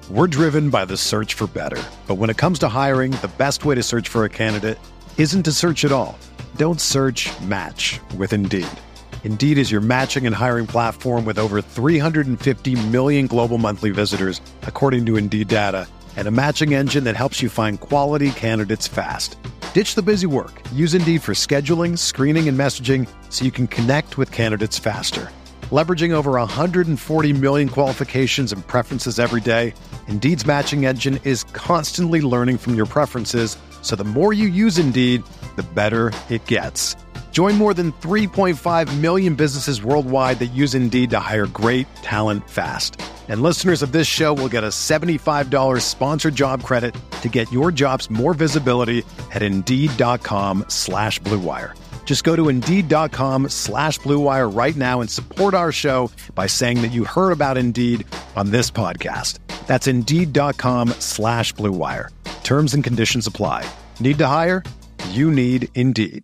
We're driven by the search for better. But when it comes to hiring, the best way to search for a candidate isn't to search at all. Don't search, match with Indeed. Indeed is your matching and hiring platform with over 350 million global monthly visitors, according to Indeed data, and a matching engine that helps you find quality candidates fast. Ditch the busy work. Use Indeed for scheduling, screening, and messaging so you can connect with candidates faster. Leveraging over 140 million qualifications and preferences every day, Indeed's matching engine is constantly learning from your preferences, so the more you use Indeed, the better it gets. Join more than 3.5 million businesses worldwide that use Indeed to hire great talent fast. And listeners of this show will get a $75 sponsored job credit to get your jobs more visibility at Indeed.com/Blue Wire. Just go to Indeed.com/Blue Wire right now and support our show by saying that you heard about Indeed on this podcast. That's Indeed.com/Blue Wire. Terms and conditions apply. Need to hire? You need Indeed.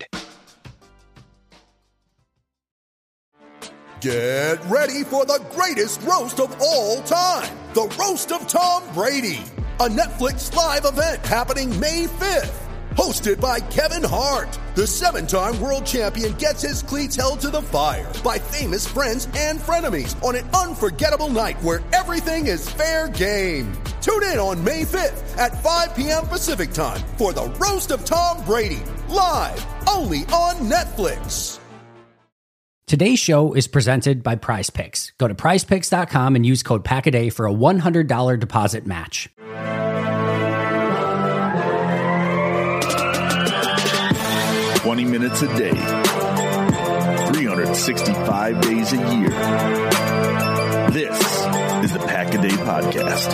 Get ready for the greatest roast of all time. The Roast of Tom Brady. A Netflix live event happening May 5th. Hosted by Kevin Hart. The 7-time world champion gets his cleats held to the fire by famous friends and frenemies on an unforgettable night where everything is fair game. Tune in on May 5th at 5 p.m. Pacific time for the Roast of Tom Brady. Live only on Netflix. Today's show is presented by PrizePicks. Go to prizepicks.com and use code PACKADAY for a $100 deposit match. Minutes a day, 365 days a year. This is the Pack-A-Day Podcast.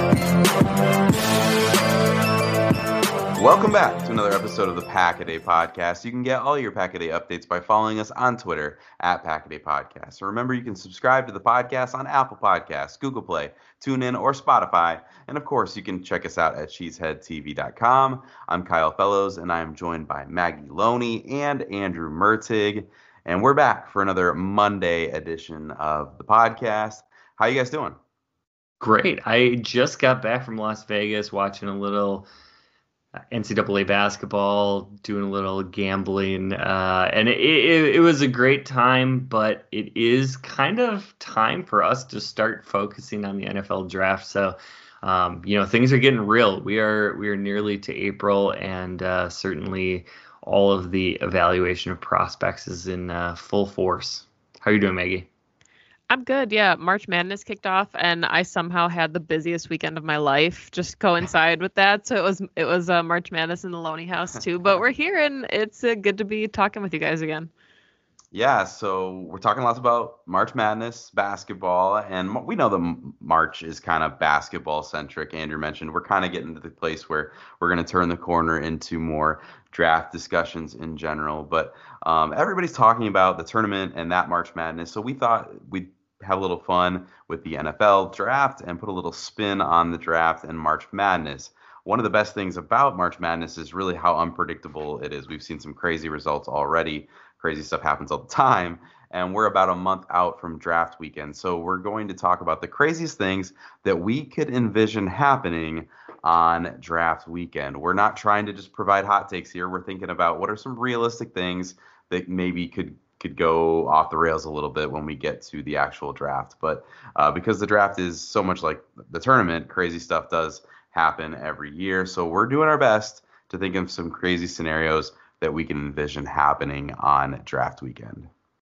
Welcome back to another episode of the Pack-A-Day Podcast. You can get all your Pack-A-Day updates by following us on Twitter at Pack-A-Day Podcast. So remember, you can subscribe to the podcast on Apple Podcasts, Google Play, TuneIn, or Spotify. And of course, you can check us out at cheeseheadtv.com. I'm Kyle Fellows, and I am joined by Maggie Loney and Andrew Mertig. And we're back for another Monday edition of the podcast. How you guys doing? Great. I just got back from Las Vegas watching a little NCAA basketball, doing a little gambling, and it was a great time, but it is kind of time for us to start focusing on the NFL draft. So, things are getting real. We are nearly to April, and certainly all of the evaluation of prospects is in full force. How are you doing, Maggie? I'm good. Yeah. March Madness kicked off and I somehow had the busiest weekend of my life just coincide with that. So it was March Madness in the Loney house too, but we're here and it's good to be talking with you guys again. Yeah. So we're talking lots about March Madness basketball, and we know that March is kind of basketball centric. Andrew mentioned we're kind of getting to the place where we're going to turn the corner into more draft discussions in general, but everybody's talking about the tournament and that March Madness. So we thought we'd have a little fun with the NFL draft and put a little spin on the draft and March Madness. One of the best things about March Madness is really how unpredictable it is. We've seen some crazy results already. Crazy stuff happens all the time. And we're about a month out from draft weekend. So we're going to talk about the craziest things that we could envision happening on draft weekend. We're not trying to just provide hot takes here. We're thinking about what are some realistic things that maybe could go off the rails a little bit when we get to the actual draft. But because the draft is so much like the tournament, crazy stuff does happen every year. So we're doing our best to think of some crazy scenarios that we can envision happening on draft weekend.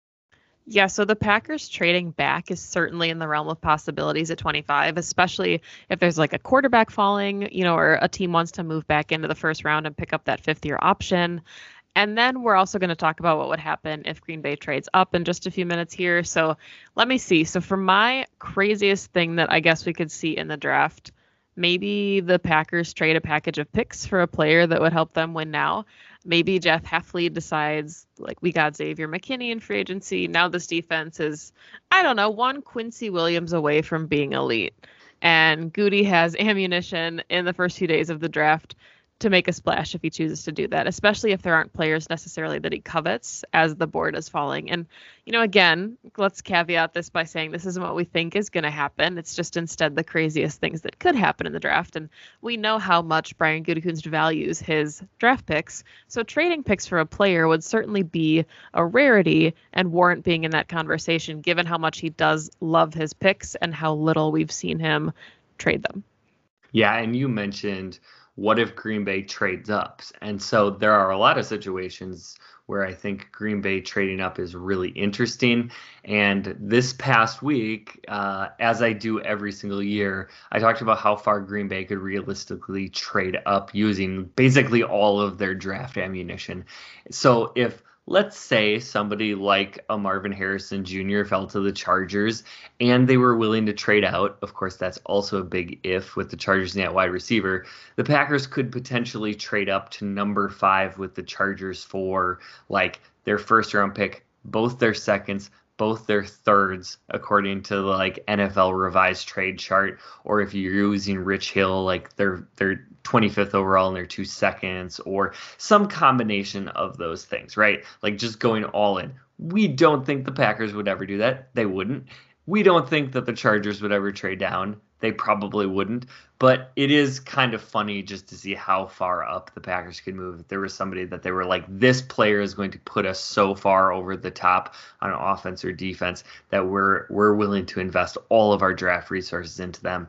Yeah, so the Packers trading back is certainly in the realm of possibilities at 25, especially if there's like a quarterback falling, or a team wants to move back into the first round and pick up that fifth-year option. And then we're also going to talk about what would happen if Green Bay trades up in just a few minutes here. So let me see. So for my craziest thing that I guess we could see in the draft, maybe the Packers trade a package of picks for a player that would help them win now. Maybe Jeff Heffley decides, like, we got Xavier McKinney in free agency. Now this defense is, one Quincy Williams away from being elite. And Goody has ammunition in the first few days of the draft to make a splash if he chooses to do that, especially if there aren't players necessarily that he covets as the board is falling. And, again, let's caveat this by saying this isn't what we think is going to happen. It's just instead the craziest things that could happen in the draft. And we know how much Brian Gutekunst values his draft picks. So trading picks for a player would certainly be a rarity and warrant being in that conversation, given how much he does love his picks and how little we've seen him trade them. Yeah, and you mentioned, what if Green Bay trades up? And so there are a lot of situations where I think Green Bay trading up is really interesting. And this past week, as I do every single year, I talked about how far Green Bay could realistically trade up using basically all of their draft ammunition. So if, let's say, somebody like a Marvin Harrison Jr. fell to the Chargers and they were willing to trade out, of course, that's also a big if with the Chargers at wide receiver, the Packers could potentially trade up to number 5 with the Chargers for like their first round pick, both their seconds, both their thirds, according to the like NFL revised trade chart, or if you're using Rich Hill, like their 25th overall and their 2 seconds, or some combination of those things, right? Like just going all in. We don't think the Packers would ever do that. They wouldn't. We don't think that the Chargers would ever trade down. They probably wouldn't. But it is kind of funny just to see how far up the Packers could move. If there was somebody that they were like, this player is going to put us so far over the top on offense or defense that we're willing to invest all of our draft resources into them.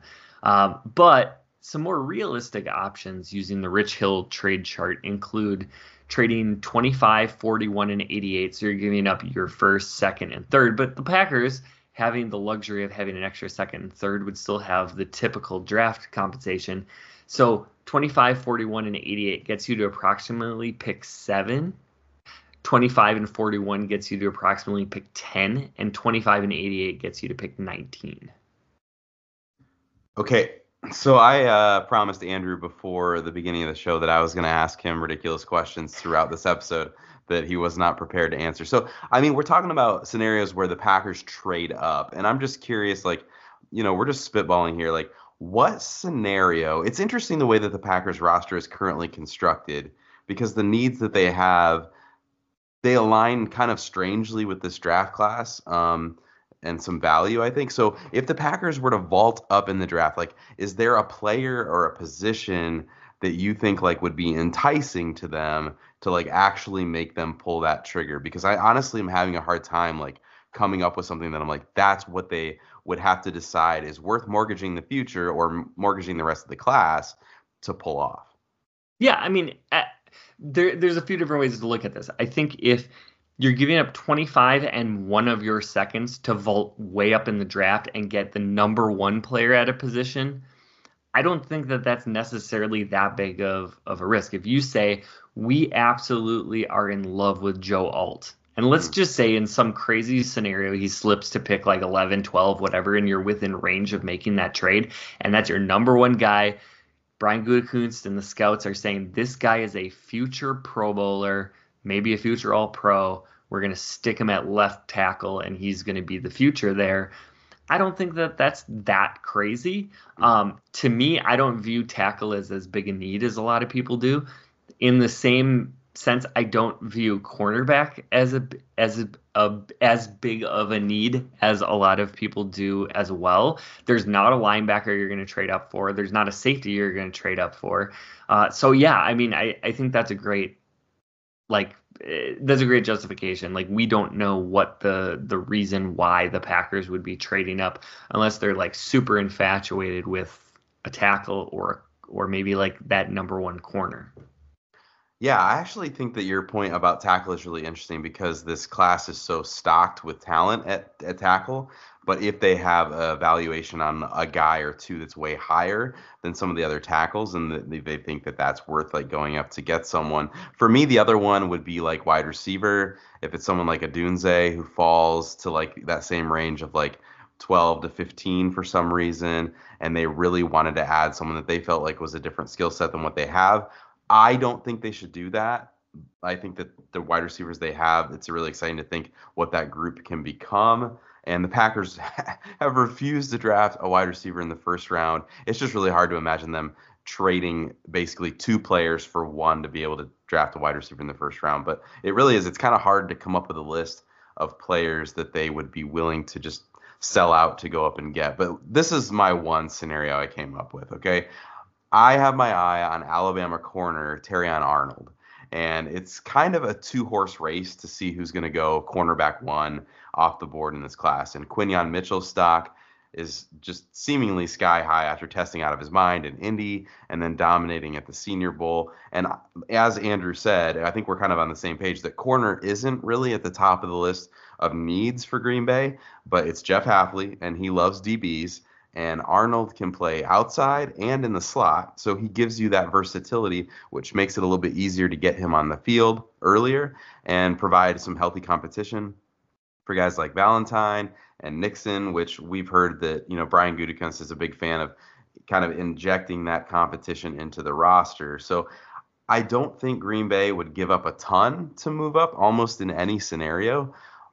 But some more realistic options using the Rich Hill trade chart include trading 25, 41, and 88. So you're giving up your first, second, and third. But the Packers, having the luxury of having an extra second and third, would still have the typical draft compensation. So 25, 41, and 88 gets you to approximately pick 7. 25 and 41 gets you to approximately pick 10. And 25 and 88 gets you to pick 19. Okay. So I promised Andrew before the beginning of the show that I was going to ask him ridiculous questions throughout this episode that he was not prepared to answer. So, I mean, we're talking about scenarios where the Packers trade up. And I'm just curious, like, we're just spitballing here. Like, what scenario? It's interesting the way that the Packers roster is currently constructed because the needs that they have, they align kind of strangely with this draft class. And some value, I think. So if the Packers were to vault up in the draft, like, is there a player or a position that you think like would be enticing to them to like actually make them pull that trigger? Because I honestly am having a hard time like coming up with something that I'm like, that's what they would have to decide is worth mortgaging the future or mortgaging the rest of the class to pull off. Yeah, I mean, there's a few different ways to look at this. I think if you're giving up 25 and 1 of your seconds to vault way up in the draft and get the number 1 player at a position, I don't think that that's necessarily that big of a risk. If you say, we absolutely are in love with Joe Alt, and let's just say in some crazy scenario he slips to pick like 11, 12, whatever, and you're within range of making that trade, and that's your number 1 guy, Brian Gutekunst and the scouts are saying this guy is a future Pro Bowler, maybe a future All-Pro. We're going to stick him at left tackle, and he's going to be the future there. I don't think that that's that crazy. To me, I don't view tackle as big a need as a lot of people do. In the same sense, I don't view cornerback as big of a need as a lot of people do as well. There's not a linebacker you're going to trade up for. There's not a safety you're going to trade up for. So yeah, I mean, I think that's a great justification. Like, we don't know what the reason why the Packers would be trading up unless they're like super infatuated with a tackle or maybe like that number 1 corner. Yeah, I actually think that your point about tackle is really interesting because this class is so stocked with talent at tackle. But if they have a valuation on a guy or two that's way higher than some of the other tackles, and they think that that's worth like going up to get someone. For me, the other one would be like wide receiver. If it's someone like a Dunze who falls to like that same range of like 12 to 15 for some reason, and they really wanted to add someone that they felt like was a different skill set than what they have. I don't think they should do that. I think that the wide receivers they have, it's really exciting to think what that group can become. And the Packers have refused to draft a wide receiver in the first round. It's just really hard to imagine them trading basically 2 players for 1 to be able to draft a wide receiver in the first round. But it really is. It's kind of hard to come up with a list of players that they would be willing to just sell out to go up and get. But this is my one scenario I came up with, okay? I have my eye on Alabama corner Terrion Arnold. And it's kind of a 2-horse race to see who's going to go cornerback 1 off the board in this class. And Quinyon Mitchell's stock is just seemingly sky high after testing out of his mind in Indy and then dominating at the Senior Bowl. And as Andrew said, I think we're kind of on the same page that corner isn't really at the top of the list of needs for Green Bay, but it's Jeff Hafley, and he loves DBs. And Arnold can play outside and in the slot, so he gives you that versatility, which makes it a little bit easier to get him on the field earlier and provide some healthy competition for guys like Valentine and Nixon, which we've heard that, Brian Gutekunst is a big fan of kind of injecting that competition into the roster. So I don't think Green Bay would give up a ton to move up almost in any scenario.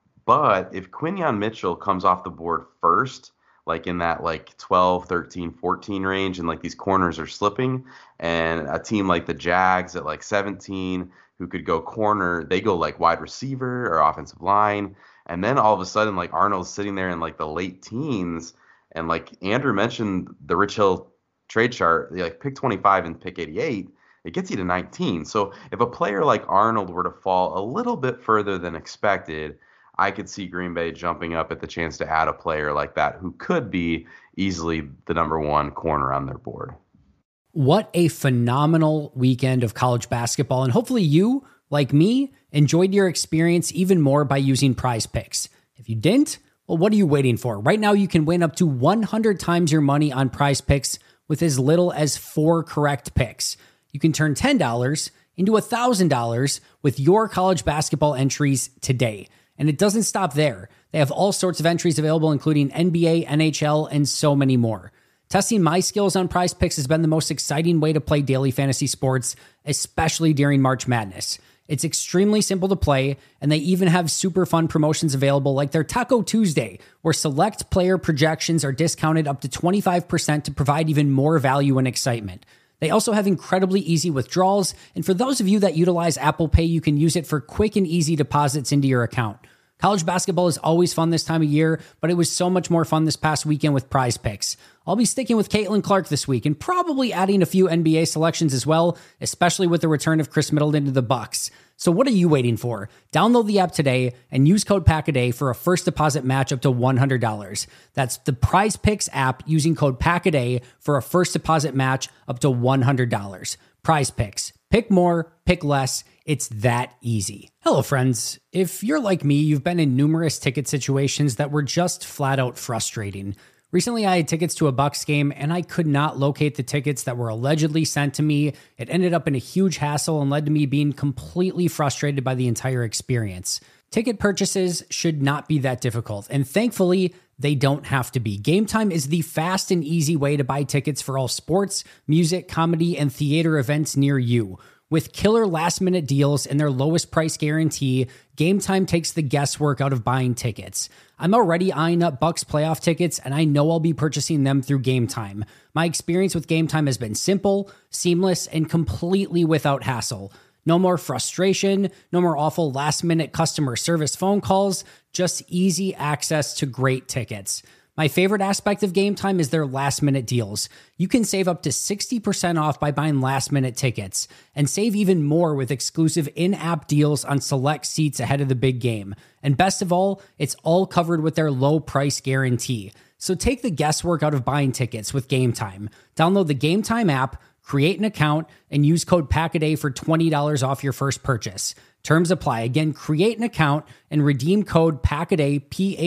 But if Quinyon Mitchell comes off the board first, like in that 12, 13, 14 range, and these corners are slipping, and a team like the Jags at 17 who could go corner, they go wide receiver or offensive line, and then all of a sudden Arnold's sitting there in the late teens, and Andrew mentioned the Rich Hill trade chart, pick 25 and pick 88, it gets you to 19. So if a player like Arnold were to fall a little bit further than expected, I could see Green Bay jumping up at the chance to add a player like that who could be easily the number 1 corner on their board. What a phenomenal weekend of college basketball. And hopefully you, like me, enjoyed your experience even more by using Prize Picks. If you didn't, well, what are you waiting for? Right now, you can win up to 100 times your money on Prize Picks with as little as 4 correct picks. You can turn $10 into $1,000 with your college basketball entries today. And it doesn't stop there. They have all sorts of entries available, including NBA, NHL, and so many more. Testing my skills on Prize Picks has been the most exciting way to play daily fantasy sports, especially during March Madness. It's extremely simple to play, and they even have super fun promotions available like their Taco Tuesday, where select player projections are discounted up to 25% to provide even more value and excitement. They also have incredibly easy withdrawals, and for those of you that utilize Apple Pay, you can use it for quick and easy deposits into your account. College basketball is always fun this time of year, but it was so much more fun this past weekend with Prize Picks. I'll be sticking with Caitlin Clark this week and probably adding a few NBA selections as well, especially with the return of Chris Middleton to the Bucks. So what are you waiting for? Download the app today and use code PACKADAY for a first deposit match up to $100. That's the Prize Picks app using code PACKADAY for a first deposit match up to $100. Prize Picks. Pick more, pick less. It's that easy. Hello, friends. If you're like me, you've been in numerous ticket situations that were just flat out frustrating. Recently, I had tickets to a Bucks game, and I could not locate the tickets that were allegedly sent to me. It ended up in a huge hassle and led to me being completely frustrated by the entire experience. Ticket purchases should not be that difficult, and thankfully, they don't have to be. Game Time is the fast and easy way to buy tickets for all sports, music, comedy, and theater events near you. With killer last-minute deals and their lowest price guarantee, Game Time takes the guesswork out of buying tickets. I'm already eyeing up Bucks playoff tickets, and I know I'll be purchasing them through Game Time. My experience with Game Time has been simple, seamless, and completely without hassle. No more frustration, no more awful last-minute customer service phone calls, just easy access to great tickets. My favorite aspect of Game Time is their last-minute deals. You can save up to 60% off by buying last-minute tickets, and save even more with exclusive in-app deals on select seats ahead of the big game. And best of all, it's all covered with their low price guarantee. So take the guesswork out of buying tickets with Game Time. Download the Game Time app, create an account, and use code PACKADAY for $20 off your first purchase. Terms apply. Again, create an account and redeem code PACKADAY,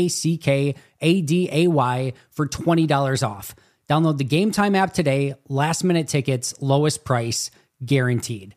PACKADAY, for $20 off. Download the Game Time app today. Last minute tickets, lowest price, guaranteed.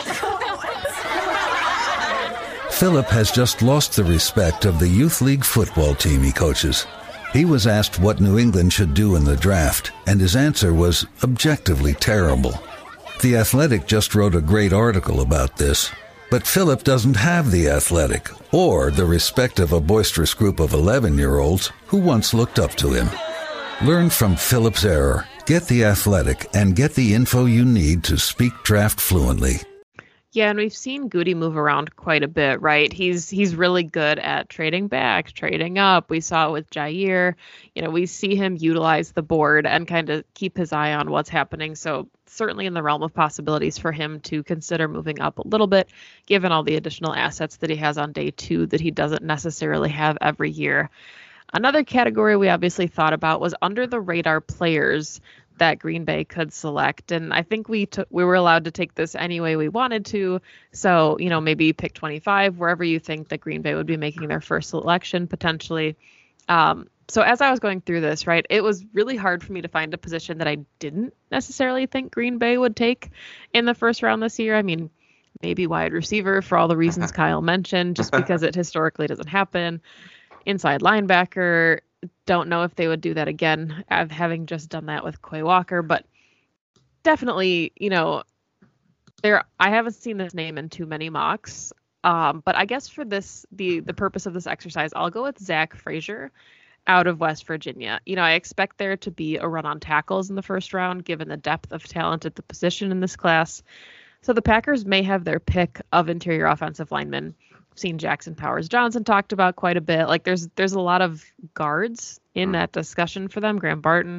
Philip has just lost the respect of the youth league football team he coaches. He was asked what New England should do in the draft, and his answer was objectively terrible. The Athletic just wrote a great article about this. But Philip doesn't have The Athletic or the respect of a boisterous group of 11-year-olds who once looked up to him. Learn from Philip's error. Get The Athletic and get the info you need to speak draft fluently. Yeah, and we've seen Goody move around quite a bit, right? He's really good at trading back, trading up. We saw it with Jair. We see him utilize the board and kind of keep his eye on what's happening. So certainly in the realm of possibilities for him to consider moving up a little bit, given all the additional assets that he has on day 2 that he doesn't necessarily have every year. Another category we obviously thought about was under the radar players that Green Bay could select. And I think we were allowed to take this any way we wanted to. So, maybe pick 25, wherever you think that Green Bay would be making their first selection potentially. So as I was going through this, right, it was really hard for me to find a position that I didn't necessarily think Green Bay would take in the first round this year. I mean, maybe wide receiver for all the reasons Kyle mentioned, just because it historically doesn't happen. Inside linebacker, don't know if they would do that again, having just done that with Quay Walker, but definitely, I haven't seen this name in too many mocks, but I guess for the purpose of this exercise, I'll go with Zach Frazier out of West Virginia. I expect there to be a run on tackles in the first round, given the depth of talent at the position in this class. So the Packers may have their pick of interior offensive linemen. Seen Jackson Powers Johnson talked about quite a bit. Like there's a lot of guards in that discussion for them, Graham Barton,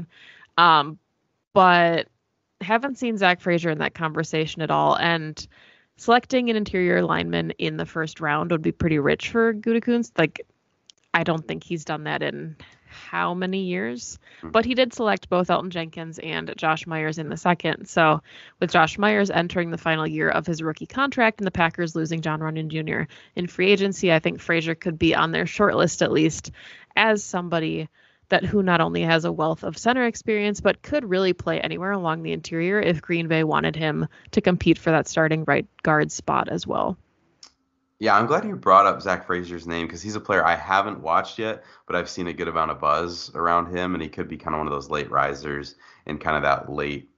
but haven't seen Zach Frazier in that conversation at all. And selecting an interior lineman in the first round would be pretty rich for Gutekunst. Like I don't think he's done that in how many years, but he did select both Elton Jenkins and Josh Myers in the second. So with Josh Myers entering the final year of his rookie contract and the Packers losing John Runyon Jr. in free agency, I think Frazier could be on their short list at least as somebody who not only has a wealth of center experience, but could really play anywhere along the interior if Green Bay wanted him to compete for that starting right guard spot as well. Yeah, I'm glad you brought up Zach Frazier's name because he's a player I haven't watched yet, but I've seen a good amount of buzz around him, and he could be kind of one of those late risers in kind of that late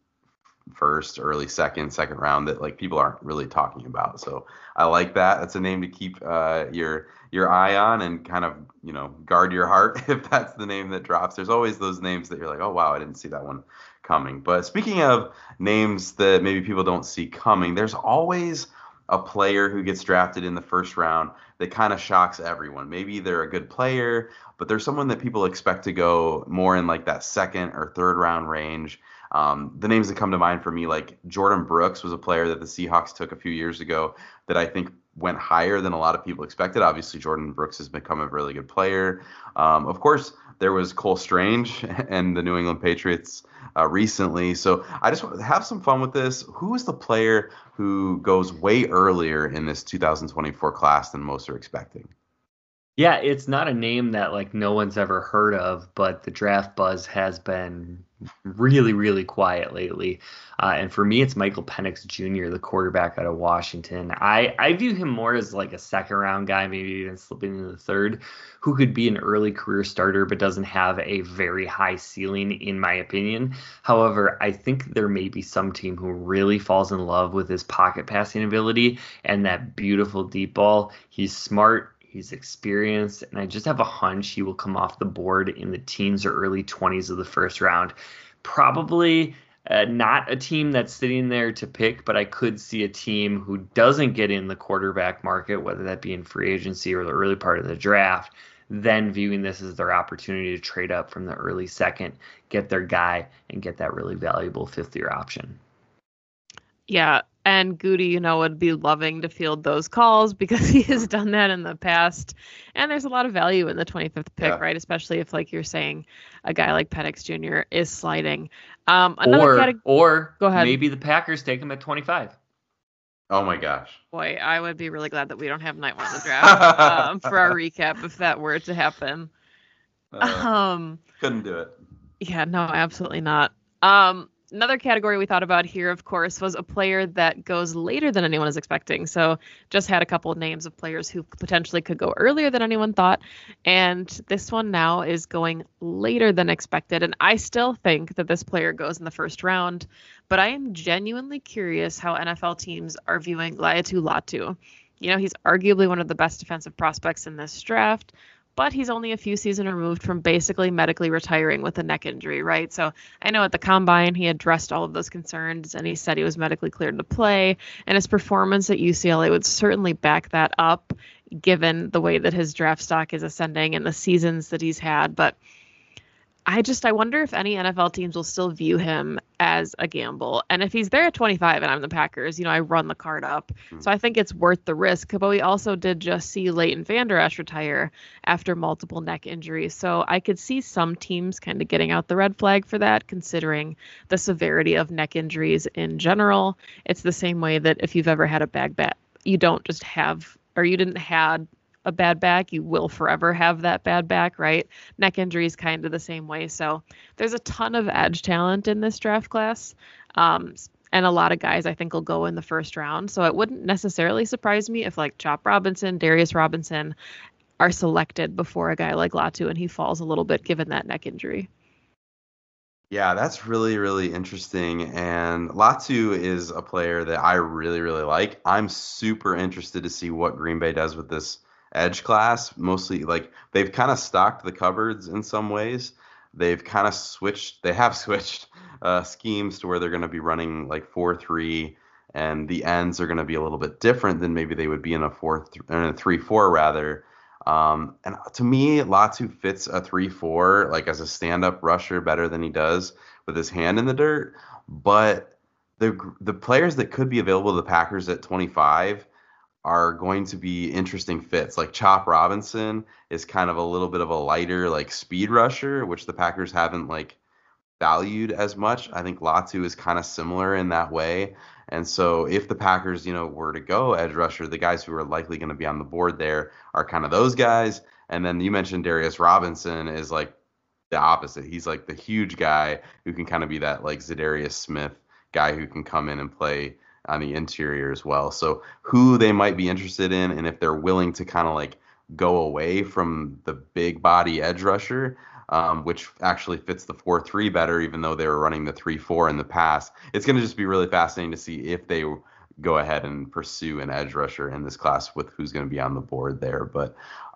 first, early second round that like people aren't really talking about. So I like that. That's a name to keep your eye on and kind of guard your heart if that's the name that drops. There's always those names that you're like, oh wow, I didn't see that one coming. But speaking of names that maybe people don't see coming, there's always a player who gets drafted in the first round that kind of shocks everyone. Maybe they're a good player, but there's someone that people expect to go more in like that second or third round range. The names that come to mind for me, like Jordan Brooks was a player that the Seahawks took a few years ago that I think went higher than a lot of people expected. Obviously, Jordan Brooks has become a really good player. Of course, there was Cole Strange and the New England Patriots recently. So I just want to have some fun with this. Who is the player who goes way earlier in this 2024 class than most are expecting? Yeah, it's not a name that like no one's ever heard of, but the draft buzz has been really, really quiet lately. And for me, it's Michael Penix Jr., the quarterback out of Washington. I view him more as like a second round guy, maybe even slipping into the third, who could be an early career starter, but doesn't have a very high ceiling, in my opinion. However, I think there may be some team who really falls in love with his pocket passing ability and that beautiful deep ball. He's smart. He's experienced, and I just have a hunch he will come off the board in the teens or early 20s of the first round. Probably not a team that's sitting there to pick, but I could see a team who doesn't get in the quarterback market, whether that be in free agency or the early part of the draft, then viewing this as their opportunity to trade up from the early second, get their guy, and get that really valuable fifth-year option. Yeah, and Goody, would be loving to field those calls because he has done that in the past. And there's a lot of value in the 25th pick, right? Especially if, like you're saying, a guy like Penix Jr. is sliding. Or go ahead. Maybe the Packers take him at 25. Oh my gosh. Boy, I would be really glad that we don't have night one in the draft for our recap if that were to happen. Couldn't do it. Yeah, no, absolutely not. Another category we thought about here, of course, was a player that goes later than anyone is expecting. So just had a couple of names of players who potentially could go earlier than anyone thought. And this one now is going later than expected. And I still think that this player goes in the first round. But I am genuinely curious how NFL teams are viewing Laiatu Latu. He's arguably one of the best defensive prospects in this draft. but he's only a few seasons removed from basically medically retiring with a neck injury, right? So I know at the combine he addressed all of those concerns and he said he was medically cleared to play, and his performance at UCLA would certainly back that up given the way that his draft stock is ascending and the seasons that he's had. But I wonder if any NFL teams will still view him as a gamble. And if he's there at 25 and I'm the Packers, I run the card up. So I think it's worth the risk. But we also did just see Leighton Vander Esch retire after multiple neck injuries. So I could see some teams kind of getting out the red flag for that, considering the severity of neck injuries in general. It's the same way that if you've ever had a bad back, you don't just have, or you didn't have a bad back, you will forever have that bad back, right? Neck injury is kind of the same way. So there's a ton of edge talent in this draft class. And a lot of guys I think will go in the first round. So it wouldn't necessarily surprise me if like Chop Robinson, Darius Robinson are selected before a guy like Latu and he falls a little bit given that neck injury. Yeah, that's really, really interesting. And Latu is a player that I really, really like. I'm super interested to see what Green Bay does with this edge class. Mostly like they've kind of stocked the cupboards in some ways. They have switched schemes to where they're going to be running like 4-3, and the ends are going to be a little bit different than maybe they would be in a 3-4 rather. And to me, Latu fits a 3-4 like as a stand-up rusher better than he does with his hand in the dirt. But the players that could be available to the Packers at 25 are going to be interesting fits. Like Chop Robinson is kind of a little bit of a lighter like speed rusher, which the Packers haven't like valued as much. I think Latu is kind of similar in that way. And so if the Packers, were to go edge rusher, the guys who are likely going to be on the board there are kind of those guys. And then you mentioned Darius Robinson is like the opposite. He's like the huge guy who can kind of be that like Zadarius Smith guy who can come in and play on the interior as well. So who they might be interested in, and if they're willing to kind of like go away from the big body edge rusher, which actually fits the 4-3 better, even though they were running the 3-4 in the past. It's going to just be really fascinating to see if they go ahead and pursue an edge rusher in this class with who's going to be on the board there. But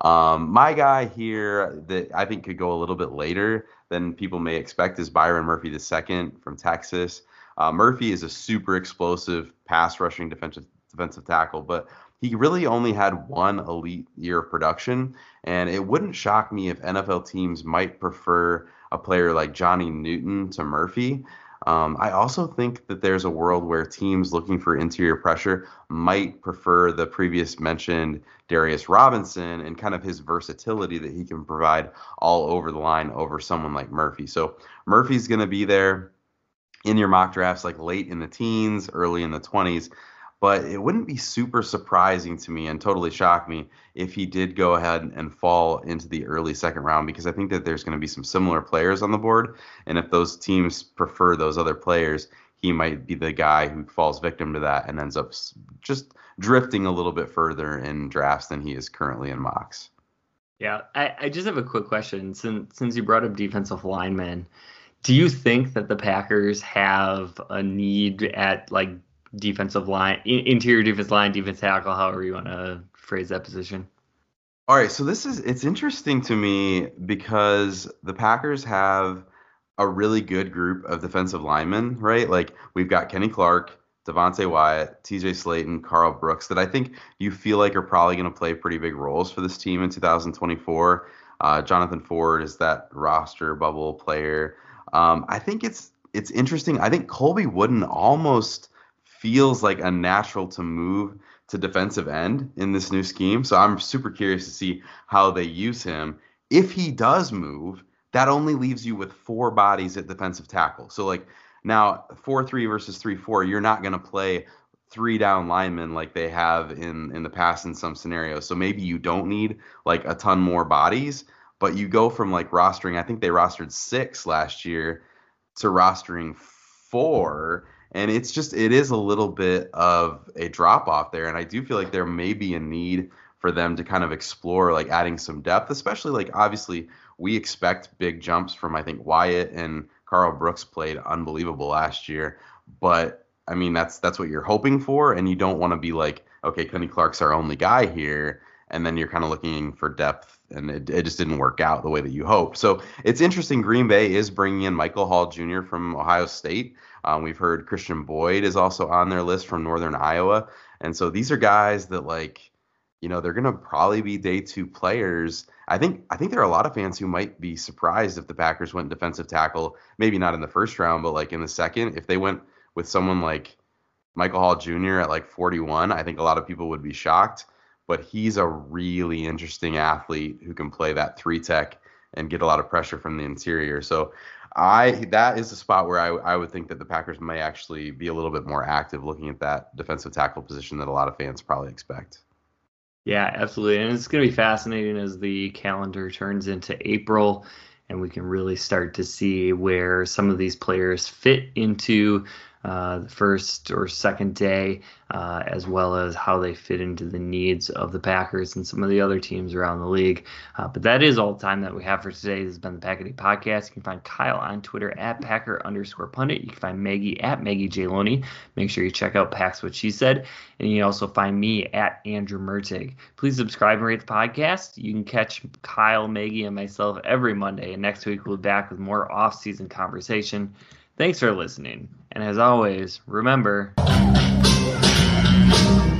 my guy here that I think could go a little bit later than people may expect is Byron Murphy II from Texas. Murphy is a super explosive pass rushing defensive tackle, but he really only had one elite year of production, and it wouldn't shock me if NFL teams might prefer a player like Johnny Newton to Murphy. I also think that there's a world where teams looking for interior pressure might prefer the previous mentioned Darius Robinson and kind of his versatility that he can provide all over the line over someone like Murphy. So Murphy's going to be there in your mock drafts like late in the teens, early in the 20s. But it wouldn't be super surprising to me and totally shock me if he did go ahead and fall into the early second round, because I think that there's going to be some similar players on the board. And if those teams prefer those other players, he might be the guy who falls victim to that and ends up just drifting a little bit further in drafts than he is currently in mocks. Yeah, I just have a quick question. Since you brought up defensive linemen, do you think that the Packers have a need at like defensive line, interior defense line, defense tackle, however you want to phrase that position? All right, so it's interesting to me because the Packers have a really good group of defensive linemen, right? Like we've got Kenny Clark, Devontae Wyatt, TJ Slayton, Carl Brooks, that I think you feel like are probably going to play pretty big roles for this team in 2024. Jonathan Ford is that roster bubble player. I think it's interesting. I think Colby Wooden almost feels like a natural to move to defensive end in this new scheme. So I'm super curious to see how they use him. If he does move, that only leaves you with 4 bodies at defensive tackle. So like now 4-3 versus 3-4, you're not going to play 3 down linemen like they have in the past in some scenarios. So maybe you don't need like a ton more bodies, but you go from like rostering, I think they rostered 6 last year, to rostering 4. And it is a little bit of a drop off there. And I do feel like there may be a need for them to kind of explore like adding some depth, especially like obviously we expect big jumps from, I think, Wyatt, and Carl Brooks played unbelievable last year. But I mean, that's what you're hoping for. And you don't want to be like, okay, Kenny Clark's our only guy here. And then you're kind of looking for depth and it just didn't work out the way that you hoped. So it's interesting. Green Bay is bringing in Michael Hall Jr. from Ohio State. We've heard Christian Boyd is also on their list from Northern Iowa. And so these are guys that, like, you know, they're going to probably be day 2 players. I think there are a lot of fans who might be surprised if the Packers went defensive tackle, maybe not in the first round, but like in the second. If they went with someone like Michael Hall Jr. at like 41, I think a lot of people would be shocked. But he's a really interesting athlete who can play that 3-tech and get a lot of pressure from the interior. So that is a spot where I would think that the Packers may actually be a little bit more active looking at that defensive tackle position that a lot of fans probably expect. Yeah, absolutely. And it's going to be fascinating as the calendar turns into April and we can really start to see where some of these players fit into the first or second day, as well as how they fit into the needs of the Packers and some of the other teams around the league. But that is all the time that we have for today. This has been the Pack-A-Day Podcast. You can find Kyle on Twitter at Packer_pundit. You can find Maggie at Maggie J. Loney. Make sure you check out Pack's What She Said. And you can also find me at Andrew Mertig. Please subscribe and rate the podcast. You can catch Kyle, Maggie, and myself every Monday. And next week we'll be back with more off-season conversation. Thanks for listening. And as always, remember...